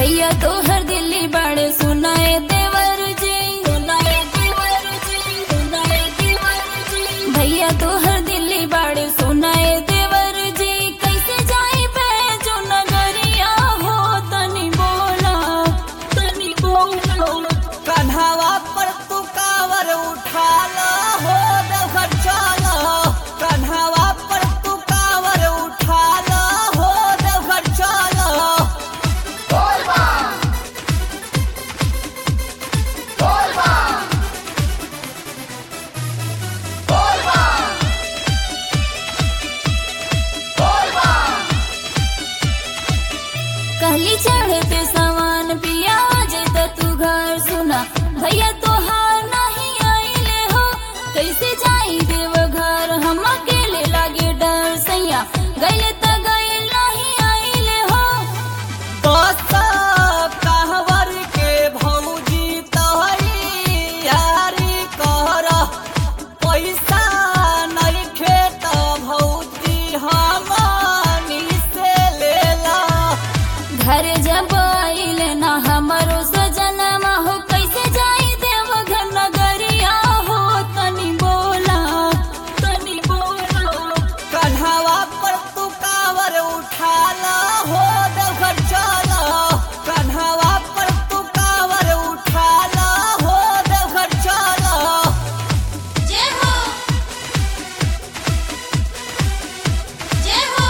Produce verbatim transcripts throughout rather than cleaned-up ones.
भैया तो हर दिल्ली बड़े सुनाए देवर जी, सुनाए देवर जी, सुनाए देवर जी। भैया तो हर दिल्ली बड़े सुनाए देवर जी। कैसे जाई बैजो नगरिया हो तनी बोला, तनी बोला। कन्हवा पर तू कावर उठा ला हो देवघर चला, कन्हवा पर तू कावर उठा ला हो देवघर चला। कहली चढ़ते सवान पिया जेता तू घर सुना, भैया तो हार नहीं आइले हो। कैसे जाई देव घर हम अकेले लागे डर, सैया गैले त गैल नहीं आइले हो। बस कहवर के भौजी तहरी यारी कर, पैसा नहीं खेत भौजी हमनी से लेला। घर जब आइले ना हमारो सजनमा हो, कैसे जाई देव घर नगरिया हो तनी बोला, तनी बोला। कन्हवा पर तू कावर उठा ला हो देवघर चला, कन्हवा पर तू कावर उठा ला हो देवघर चला। जय हो, जय हो।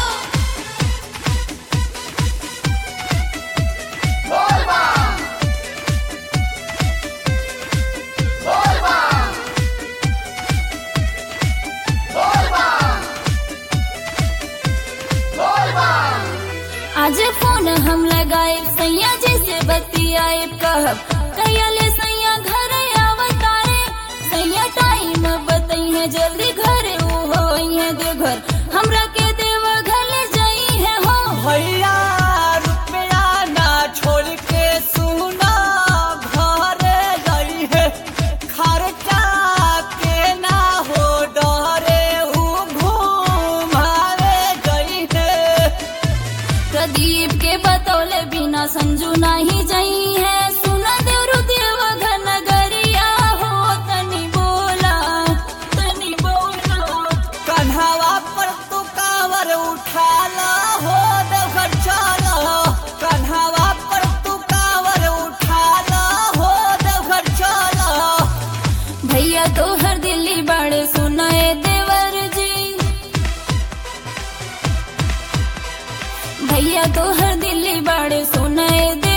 आज फोन हम लगाए सैया जी से बतियाए, कहब कहियाले सैया घर आवतारे। सैया टाइम बताई है जल्दी घरे वो होई है देवघर, हमरा के देव घर ले जाई है हो। भैया रुपया ना छोड़ के सुना घरे गई है, खर्चा के ना हो डरे ऊ घूमावे गई है। प्रदीप के बतौले बिना संजू नहीं जाई है, सुना देवरु देव घर नगरिया हो तनी बोला, तनी बोला। कन्हवा पर तू कावर उठा ला हो देवघर चला, कन्हवा पर तू कावर उठा ला हो देवघर चला। भैया तो हर दिल्ली बड़े सुनाए देवर जी, भैया तो हर दिल्ली बड़े सुनाए।